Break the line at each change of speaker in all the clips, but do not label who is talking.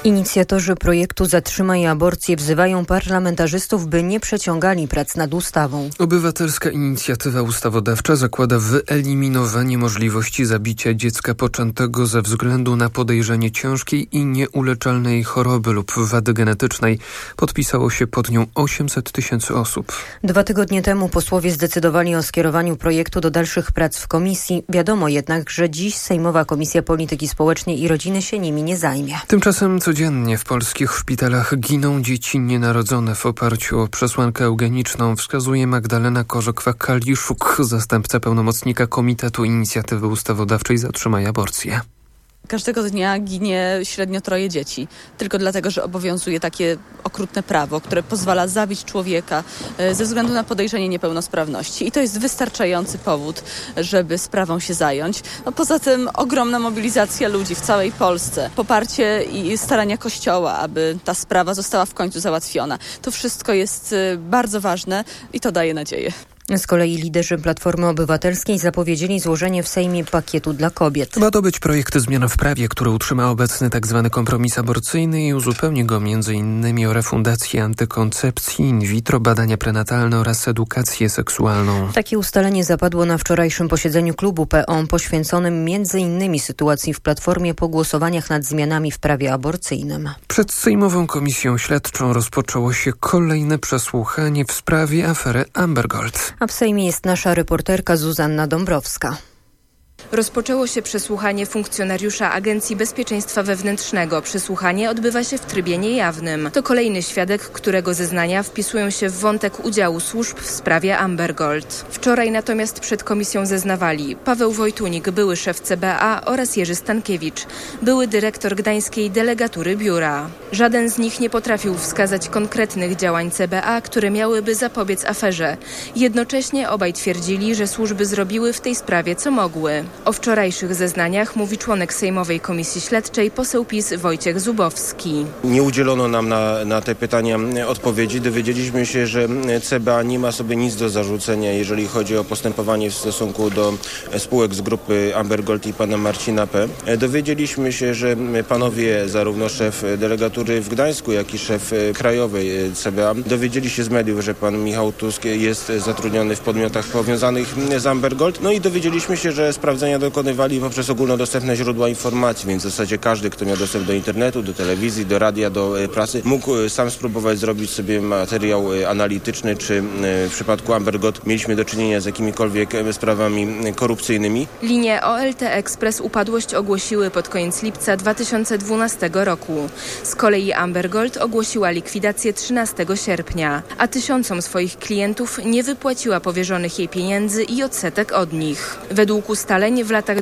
Inicjatorzy projektu Zatrzymaj aborcję wzywają parlamentarzystów, by nie przeciągali prac nad ustawą.
Obywatelska inicjatywa ustawodawcza zakłada wyeliminowanie możliwości zabicia dziecka poczętego ze względu na podejrzenie ciężkiej i nieuleczalnej choroby lub wady genetycznej. Podpisało się pod nią 800 000 osób.
2 tygodnie temu posłowie zdecydowali o skierowaniu projektu do dalszych prac w komisji. Wiadomo jednak, że dziś Sejmowa Komisja Polityki Społecznej i Rodziny się nimi nie zajmie.
Tymczasem codziennie w polskich szpitalach giną dzieci nienarodzone. W oparciu o przesłankę eugeniczną wskazuje Magdalena Korzekwa-Kaliszuk, zastępca pełnomocnika Komitetu Inicjatywy Ustawodawczej Zatrzymaj aborcję.
Każdego dnia ginie średnio 3 dzieci. Tylko dlatego, że obowiązuje takie okrutne prawo, które pozwala zabić człowieka ze względu na podejrzenie niepełnosprawności. I to jest wystarczający powód, żeby sprawą się zająć. Poza tym ogromna mobilizacja ludzi w całej Polsce. Poparcie i starania Kościoła, aby ta sprawa została w końcu załatwiona. To wszystko jest bardzo ważne i to daje nadzieję.
Z kolei liderzy Platformy Obywatelskiej zapowiedzieli złożenie w Sejmie pakietu dla kobiet.
Ma to być projekt zmian w prawie, który utrzyma obecny tzw. kompromis aborcyjny i uzupełni go m.in. o refundację antykoncepcji, in vitro, badania prenatalne oraz edukację seksualną.
Takie ustalenie zapadło na wczorajszym posiedzeniu klubu PO, poświęconym m.in. sytuacji w Platformie po głosowaniach nad zmianami w prawie aborcyjnym.
Przed Sejmową Komisją Śledczą rozpoczęło się kolejne przesłuchanie w sprawie afery Amber Gold.
A w Sejmie jest nasza reporterka Zuzanna Dąbrowska.
Rozpoczęło się przesłuchanie funkcjonariusza Agencji Bezpieczeństwa Wewnętrznego. Przesłuchanie odbywa się w trybie niejawnym. To kolejny świadek, którego zeznania wpisują się w wątek udziału służb w sprawie Amber Gold. Wczoraj natomiast przed komisją zeznawali Paweł Wojtunik, były szef CBA, oraz Jerzy Stankiewicz, były dyrektor gdańskiej delegatury biura. Żaden z nich nie potrafił wskazać konkretnych działań CBA, które miałyby zapobiec aferze. Jednocześnie obaj twierdzili, że służby zrobiły w tej sprawie co mogły. O wczorajszych zeznaniach mówi członek Sejmowej Komisji Śledczej, poseł PiS Wojciech Zubowski.
Nie udzielono nam na te pytania odpowiedzi. Dowiedzieliśmy się, że CBA nie ma sobie nic do zarzucenia, jeżeli chodzi o postępowanie w stosunku do spółek z grupy Amber Gold i pana Marcina P. Dowiedzieliśmy się, że panowie, zarówno szef delegatury w Gdańsku, jak i szef krajowej CBA, dowiedzieli się z mediów, że pan Michał Tusk jest zatrudniony w podmiotach powiązanych z Amber Gold. No i dowiedzieliśmy się, że sprawdzenia dokonywali poprzez ogólnodostępne źródła informacji, więc w zasadzie każdy, kto miał dostęp do internetu, do telewizji, do radia, do prasy, mógł sam spróbować zrobić sobie materiał analityczny, czy w przypadku Amber Gold mieliśmy do czynienia z jakimikolwiek sprawami korupcyjnymi.
Linie OLT Express upadłość ogłosiły pod koniec lipca 2012 roku. Z kolei Amber Gold ogłosiła likwidację 13 sierpnia, a tysiącom swoich klientów nie wypłaciła powierzonych jej pieniędzy i odsetek od nich. Według ustaleń w latach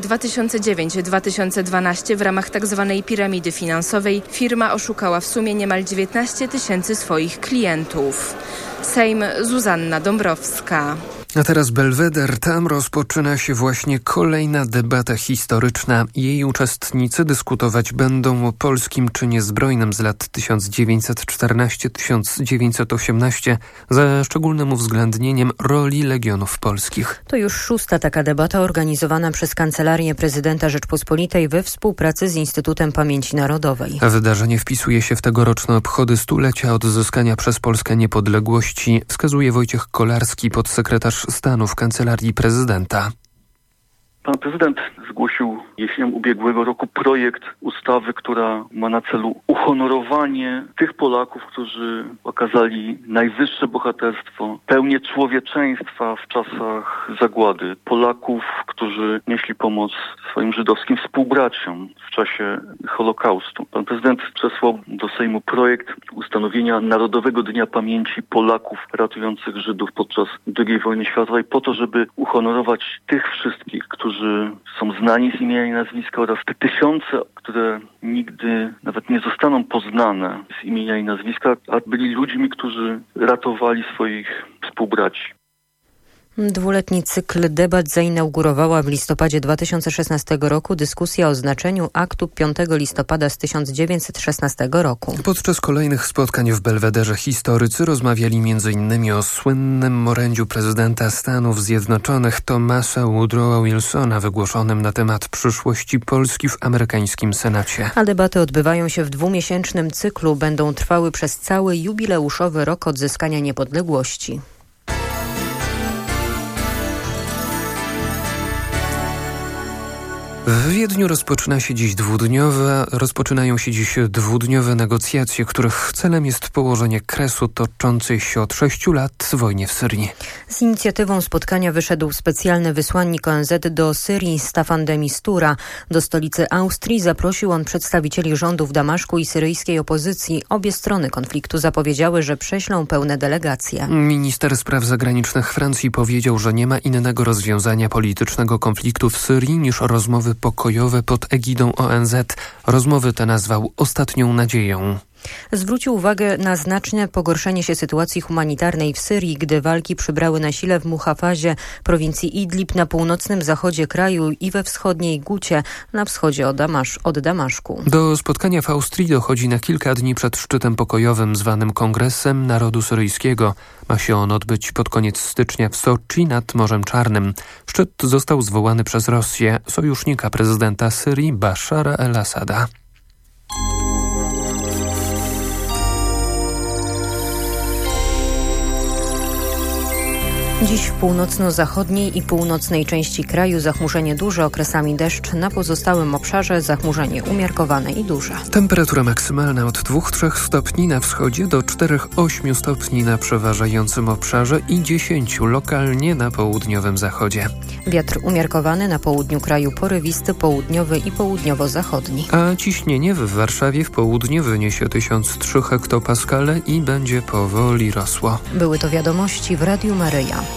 2009-2012 w ramach tzw. piramidy finansowej firma oszukała w sumie niemal 19 000 swoich klientów. Sejm, Zuzanna Dąbrowska.
A teraz Belweder. Tam rozpoczyna się właśnie kolejna debata historyczna. Jej uczestnicy dyskutować będą o polskim czynie zbrojnym z lat 1914-1918 ze szczególnym uwzględnieniem roli Legionów Polskich.
To już 6. taka debata organizowana przez Kancelarię Prezydenta Rzeczpospolitej we współpracy z Instytutem Pamięci Narodowej.
Wydarzenie wpisuje się w tegoroczne obchody 100-lecia odzyskania przez Polskę niepodległości, wskazuje Wojciech Kolarski, podsekretarz stanu w Kancelarii Prezydenta.
Pan prezydent zgłosił jesienią ubiegłego roku projekt ustawy, która ma na celu uhonorowanie tych Polaków, którzy okazali najwyższe bohaterstwo, pełnię człowieczeństwa w czasach zagłady. Polaków, którzy nieśli pomoc swoim żydowskim współbraciom w czasie Holokaustu. Pan prezydent przesłał do Sejmu projekt ustanowienia Narodowego Dnia Pamięci Polaków ratujących Żydów podczas II wojny światowej po to, żeby uhonorować tych wszystkich, którzy są znani z imienia i nazwiska oraz te tysiące, które nigdy nawet nie zostaną poznane z imienia i nazwiska, a byli ludźmi, którzy ratowali swoich współbraci.
Dwuletni cykl debat zainaugurowała w listopadzie 2016 roku dyskusja o znaczeniu aktu 5 listopada z 1916 roku.
Podczas kolejnych spotkań w Belwederze historycy rozmawiali m.in. o słynnym orędziu prezydenta Stanów Zjednoczonych Thomasa Woodrowa Wilsona wygłoszonym na temat przyszłości Polski w amerykańskim Senacie.
A debaty odbywają się w dwumiesięcznym cyklu. Będą trwały przez cały jubileuszowy rok odzyskania niepodległości.
W Wiedniu rozpoczynają się dziś dwudniowe negocjacje, których celem jest położenie kresu toczącej się od 6 lat wojnie w Syrii.
Z inicjatywą spotkania wyszedł specjalny wysłannik ONZ do Syrii Staffan de Mistura. Do stolicy Austrii zaprosił on przedstawicieli rządu w Damaszku i syryjskiej opozycji. Obie strony konfliktu zapowiedziały, że prześlą pełne delegacje.
Minister spraw zagranicznych Francji powiedział, że nie ma innego rozwiązania politycznego konfliktu w Syrii niż rozmowy pokojowe pod egidą ONZ. Rozmowy te nazwał ostatnią nadzieją.
Zwrócił uwagę na znaczne pogorszenie się sytuacji humanitarnej w Syrii, gdy walki przybrały na sile w Muhafazie, prowincji Idlib na północnym zachodzie kraju i we wschodniej Gucie, na wschodzie od Damaszku.
Do spotkania w Austrii dochodzi na kilka dni przed szczytem pokojowym zwanym Kongresem Narodu Syryjskiego. Ma się on odbyć pod koniec stycznia w Soczi nad Morzem Czarnym. Szczyt został zwołany przez Rosję, sojusznika prezydenta Syrii Bashara el-Assada.
Dziś w północno-zachodniej i północnej części kraju zachmurzenie duże, okresami deszcz, na pozostałym obszarze zachmurzenie umiarkowane i duże.
Temperatura maksymalna od 2-3 stopni na wschodzie do 4-8 stopni na przeważającym obszarze i 10 lokalnie na południowym zachodzie.
Wiatr umiarkowany na południu kraju, porywisty, południowy i południowo-zachodni.
A ciśnienie w Warszawie w południe wyniesie 1003 hektopaskale i będzie powoli rosło.
Były to wiadomości w Radiu Maryja.